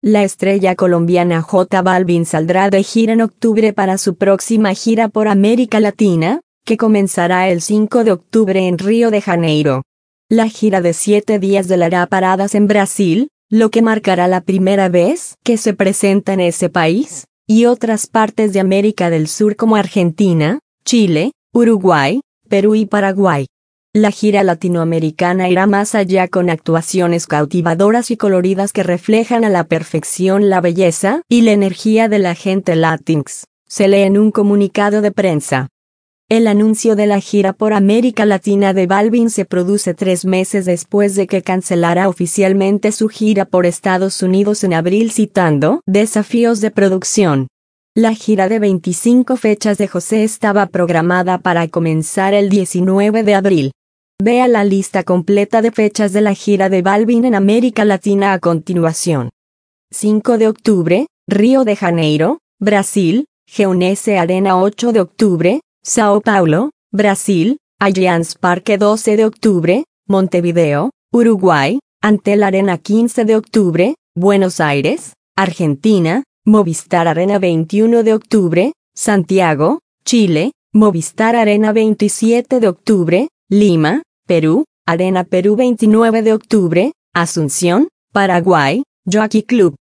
La estrella colombiana J Balvin saldrá de gira en octubre para su próxima gira por América Latina, que comenzará el 5 de octubre en Río de Janeiro. La gira de 7 días dará paradas en Brasil, lo que marcará la primera vez que se presenta en ese país, y otras partes de América del Sur como Argentina, Chile, Uruguay, Perú y Paraguay. La gira latinoamericana irá más allá con actuaciones cautivadoras y coloridas que reflejan a la perfección la belleza y la energía de la gente latinx, se lee en un comunicado de prensa. El anuncio de la gira por América Latina de Balvin se produce 3 meses después de que cancelara oficialmente su gira por Estados Unidos en abril citando desafíos de producción. La gira de 25 fechas de José estaba programada para comenzar el 19 de abril. Vea la lista completa de fechas de la gira de Balvin en América Latina a continuación. 5 de octubre, Río de Janeiro, Brasil, Geonese Arena 8 de octubre, Sao Paulo, Brasil, Allianz Parque 12 de octubre, Montevideo, Uruguay, Antel Arena 15 de octubre, Buenos Aires, Argentina, Movistar Arena 21 de octubre, Santiago, Chile, Movistar Arena 27 de octubre, Lima, Perú, Arena Perú 29 de octubre, Asunción, Paraguay, Jockey Club.